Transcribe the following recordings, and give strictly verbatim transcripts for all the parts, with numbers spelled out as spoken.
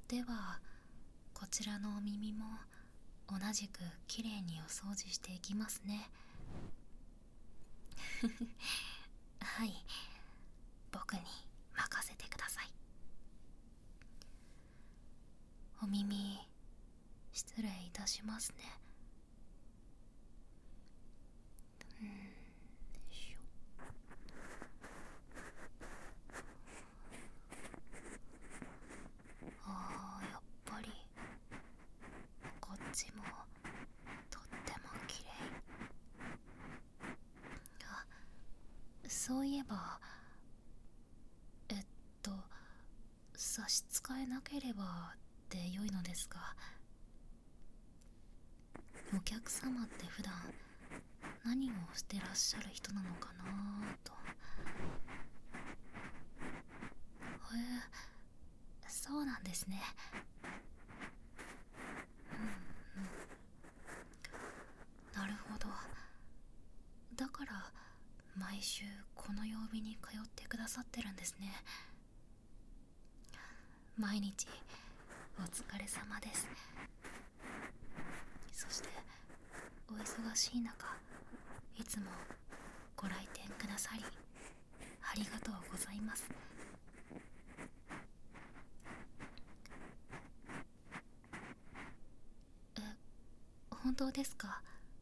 ではこちらのお耳も同じくきれいにお掃除していきますね。はい、僕に任せてください。お耳失礼いたしますね。うん、よいしょ。あー、やっぱりこっちもとってもきれい。あ、そういえば、えっと差し支えなければで良いのですが、お客様って普段何をしてらっしゃる人なのかなと。へえ、そうなんですね。うんうん、なるほど。だから毎週この曜日に通ってくださってるんですね。毎日お疲れ様です。そしてお忙しい中、いつもご来店くださりありがとうございます。え、本当ですか？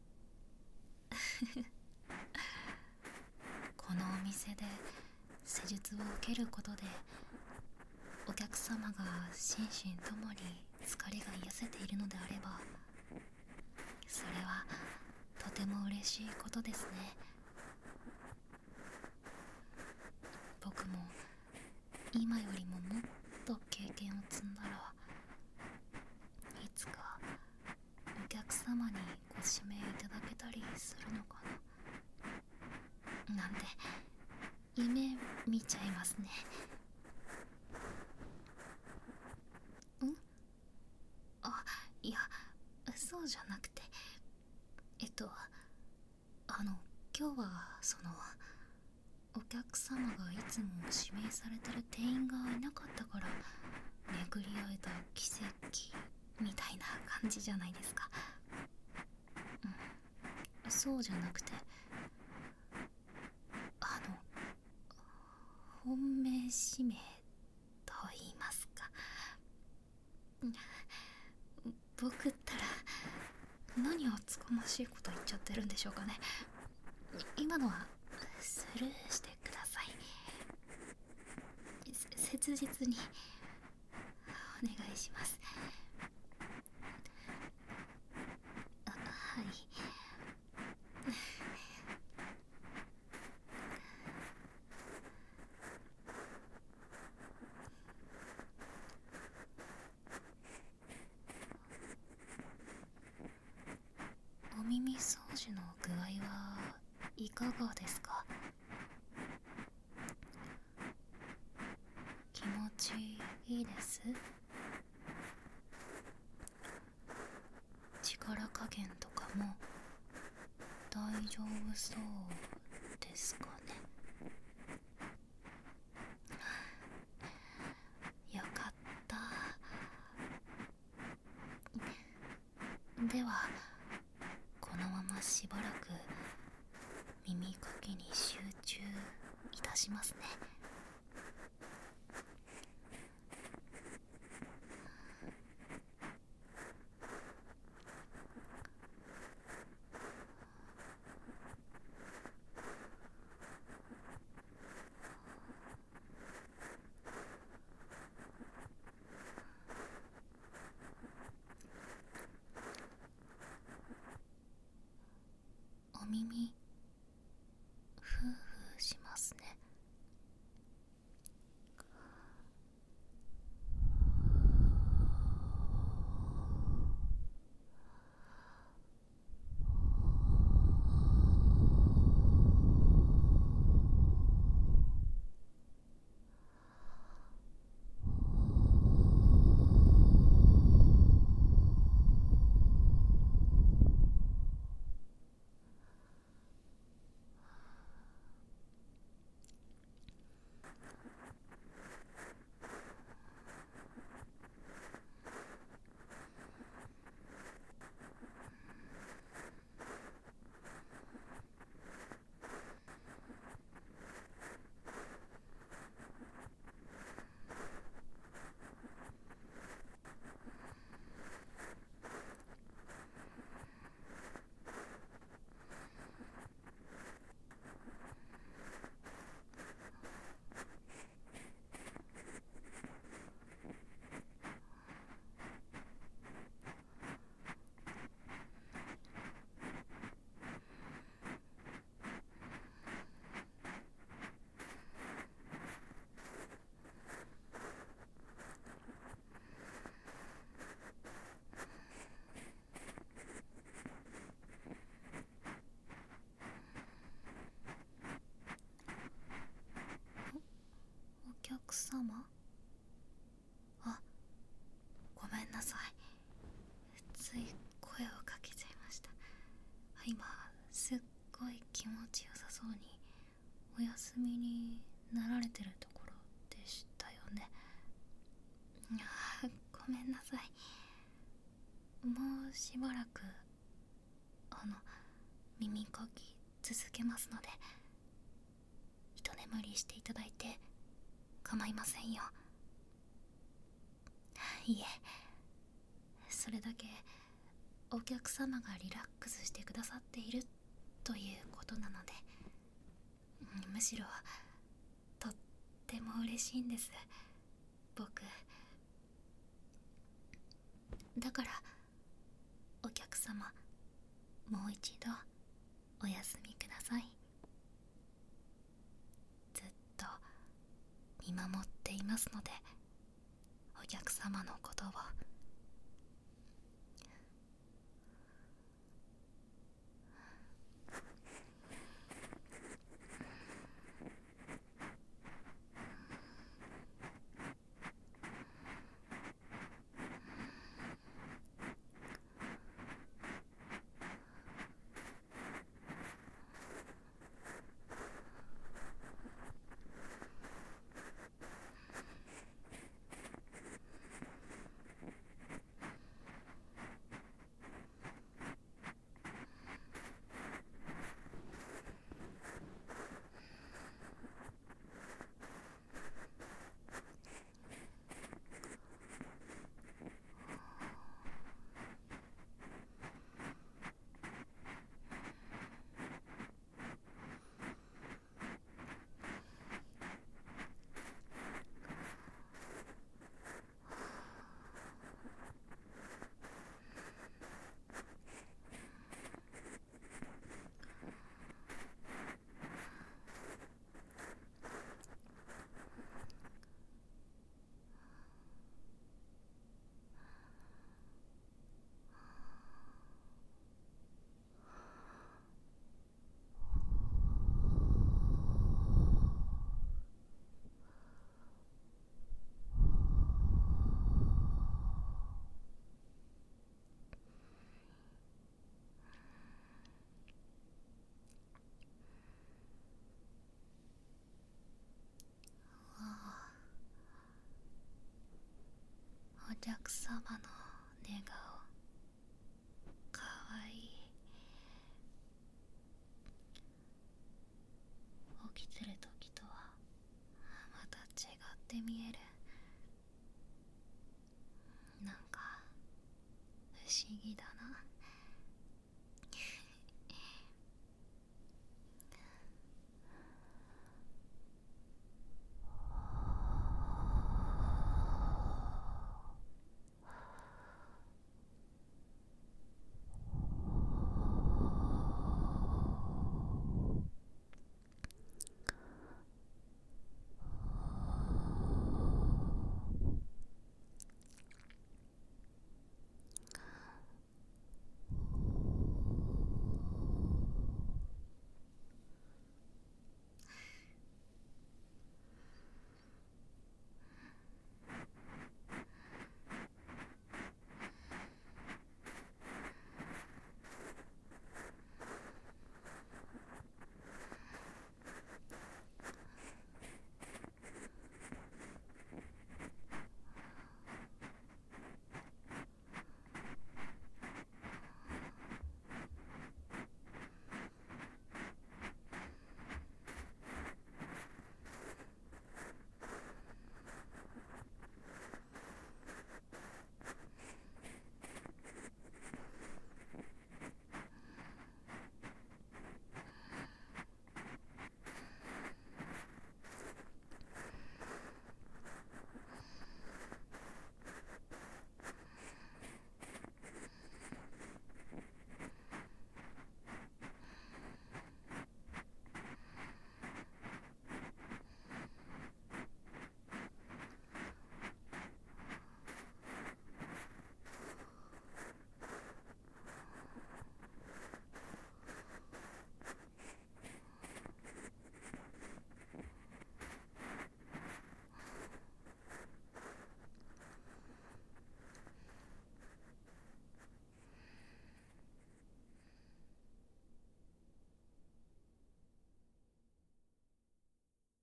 このお店で施術を受けることでお客様が心身ともに疲れが癒せているのであれば、それはとても嬉しいことですね。僕も今よりももっと経験を積んだら、いつかお客様にご指名いただけたりするのかななんて夢見ちゃいますね。んあ、いや、そうじゃなくて、えっとあの今日はそのお客様がいつも指名されてる店員がいなかったから巡り会えた奇跡みたいな感じじゃないですか。うん、そうじゃなくて、あの本命指名と言いますか、僕ったら何をつかましいこと言っちゃってるんでしょうかね。今のはスルーしてください。切実にお願いします。あ、はい。お耳掃除の具合はいかがですか？気持ちいいです？力加減とかも大丈夫そうですかね？よかった。ではこのまましばらく耳かきに集中いたしますね。お耳ふうふうしますね。 つい声をかけちゃいました。今すっごい気持ちよさそうにお休みになられてるところでしたよね。いやごめんなさい。もうしばらくあの耳かき続けますので、一眠りしていただいて構いませんよ。いえ、それだけお客様がリラックスしてくださっているということなので、むしろとっても嬉しいんです、僕。だからお客様、もう一度お休みください。ずっと見守っていますので、お客様のことを。お客様の寝顔かわいい。起きてる時とはまた違って見える。なんか不思議だな。